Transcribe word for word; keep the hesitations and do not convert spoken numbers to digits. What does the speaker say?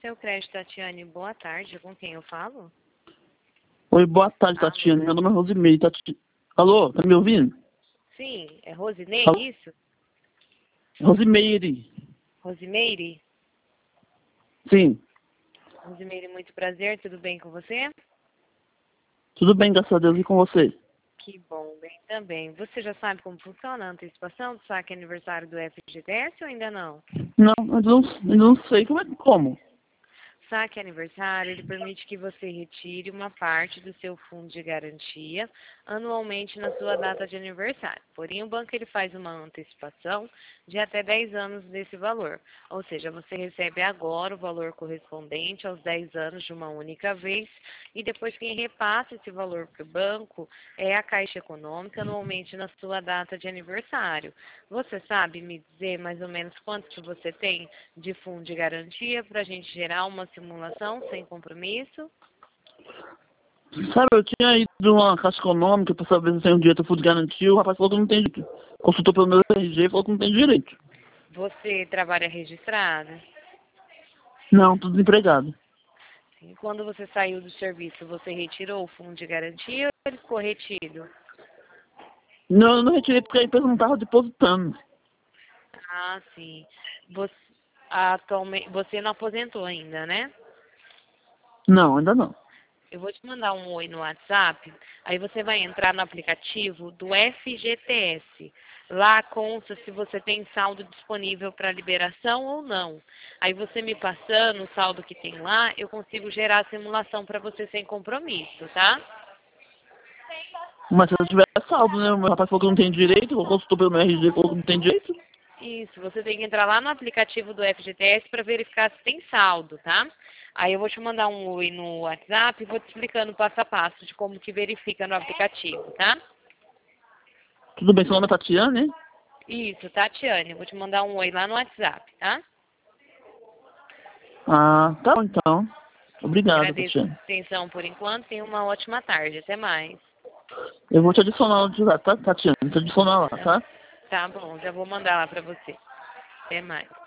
Seu crédito, Tatiane, boa tarde. Com quem eu falo? Oi, boa tarde, Alô? Tatiana. Meu nome é Rosimeire. Tati... Alô, tá me ouvindo? Sim, é Rosinei, Alô? isso? Rosimeire. Rosimeire? Sim. Rosimeire, muito prazer. Tudo bem com você? Tudo bem, graças a Deus, e com você? Que bom, bem também. Você já sabe como funciona a antecipação do saque aniversário do F G T S ou ainda não? Não, eu não, eu não sei como é como. Saque aniversário, ele permite que você retire uma parte do seu fundo de garantia anualmente na sua data de aniversário. Porém, o banco ele faz uma antecipação de até dez anos desse valor. Ou seja, você recebe agora o valor correspondente aos dez anos de uma única vez e depois quem repassa esse valor para o banco é a Caixa Econômica, anualmente na sua data de aniversário. Você sabe me dizer mais ou menos quanto que você tem de fundo de garantia para a gente gerar uma simulação sem compromisso? Sabe, eu tinha ido numa caixa econômica pra saber se tem um direito a fundo de garantia. O rapaz falou que não tem direito. Consultou pelo meu R G e falou que não tem direito. Você trabalha registrado? Não, tô desempregado. Sim. Quando você saiu do serviço, você retirou o fundo de garantia ou ele ficou retido? Não, eu não retirei porque a empresa não tava depositando. Ah, sim. Você, atualmente, você não aposentou ainda, né? Não, ainda não. Eu vou te mandar um oi no WhatsApp, aí você vai entrar no aplicativo do F G T S. Lá consta se você tem saldo disponível para liberação ou não. Aí você me passando o saldo que tem lá, eu consigo gerar a simulação para você sem compromisso, tá? Mas se eu tiver saldo, né? O meu rapaz falou que não tem direito, consultou pelo meu R G e falou que não tem direito. Isso, você tem que entrar lá no aplicativo do F G T S para verificar se tem saldo, tá? Aí eu vou te mandar um oi no WhatsApp e vou te explicando passo a passo de como que verifica no aplicativo, tá? Tudo bem, seu nome é Tatiana, né? Isso, Tatiane, eu vou te mandar um oi lá no WhatsApp, tá? Ah, tá bom então. Obrigado, Agradeço a Tatiana. atenção por enquanto, tenha uma ótima tarde, até mais. Eu vou te adicionar no WhatsApp, tá, Tatiana? Vou te adicionar lá, Tá, tá? tá bom, já vou mandar lá para você. Até mais.